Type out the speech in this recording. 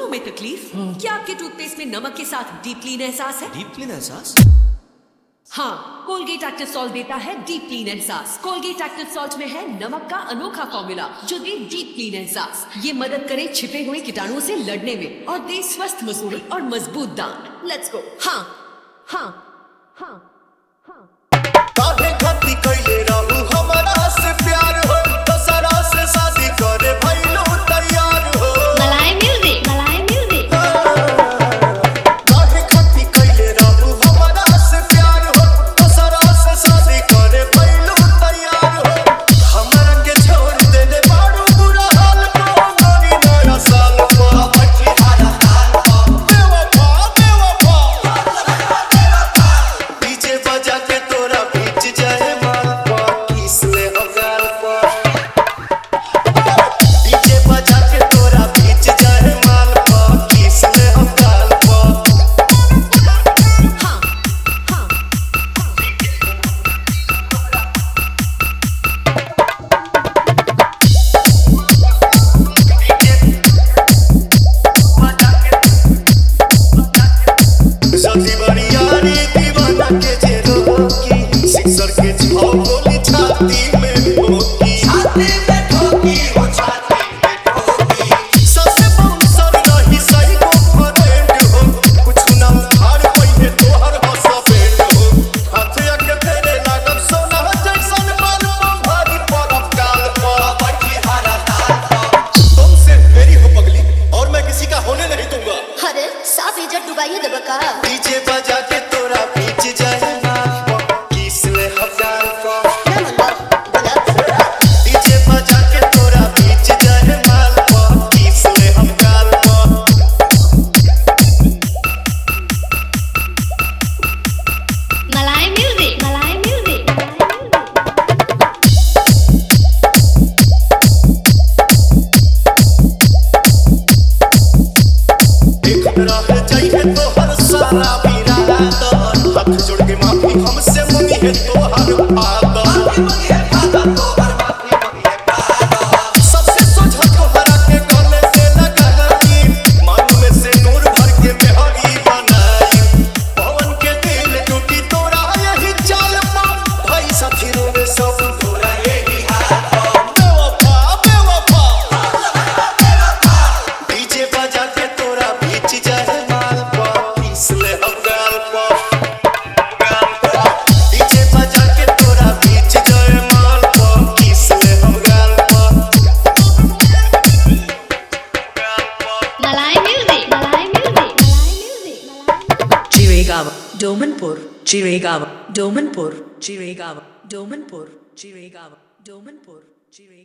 दोनों में तकलीफ? क्या आपके टूथपेस्ट में नमक के साथ डीप क्लीन एहसास है? डीप क्लीन एहसास? हाँ, कोलगेट एक्टिव सॉल्ट देता है डीप क्लीन एहसास। कोलगेट एक्टिव सॉल्ट में है नमक का अनोखा फॉर्मूला जो दे डीप क्लीन एहसास। ये मदद करे छिपे हुए कीटाणुओं से लड़ने में और दे स्वस्थ मसूड़ी और मजबूत दांत। Let's go. हाँ हाँ हाँ हाँ। काहे खाती कइले रहू हमरा से प्यार हो, दशहरा से शादी करे भइलो तैयार हो। मलाई म्यूजिक, मलाई म्यूजिक। काहे खाती कइले रहू हमरा से प्यार हो, दशहरा से शादी करे भइलो तैयार हो। हमरा के छोड़ देले बारू बुरा हाल को, गोरी नया साल को अठी हारा ताल को। बेवफा बेवफा डीजे बजा के तोरा बीच जाए माल पर, किस ले हो गाल पर। डीजे बजा के तोरा बीच जाए माल पर, किस ले हो गाल पर। हाँ हाँ। जल्दी बरियारी दीवाना के जे रोकी, सिक्सर के छौ गोली छाती में ठोकी। छाती में ठोकी हो, छाती में ठोकी। सबसे बाउंसर रही सही को फ्रेंड हो, कुछ ना उखाड़ पइहे तोहर हसबैंड हो। हाथिया के फेरे लागब सोना जैसन माल पर, भारी पड़ब काल पर बैठी हारा ताल पर। तुमसे मेरी हो पगली और मैं किसी का होने नहीं दूंगा। अरे साफ इज्जत डुबाइए देबा का। डीजे बजा के तोरा बीच जाए माल पर, किस ले हजार पर। ना मतलब बोला। डीजे बजा के तोरा बीच जाए माल पर, किस ले हजार पर। मलाई म्यूजिक, मलाई म्यूजिक। देख रह जाइए तोहर सारा बिरादर, हाथ जोड़ के माफी हमसे मंगी है तोहर फादर। सबसे सोझा तोहरा के गले से लगाई, मांग में से नूर भर के मेहरी बनाई। पवन के दिल टूटी तोरा यही चाल पर, भाई साथी रोवे सब तोरा यही हाल पर। बेवफा बेवफा डीजे बजा के तोरा बीच जाए माल पर, किस ले हो गाल पर। डीजे बजा के तोरा बीच जाए माल पर, किस ले हो गाल पर। मलाई म्यूजिक, मलाई म्यूजिक, मलाई म्यूजिक। चिरेगाव, डोमनपुर, चिरेगाव, डोमनपुर, चिरेगाव, डोमनपुर, चिरेगाव, डोमनपुर, चिरेगाव।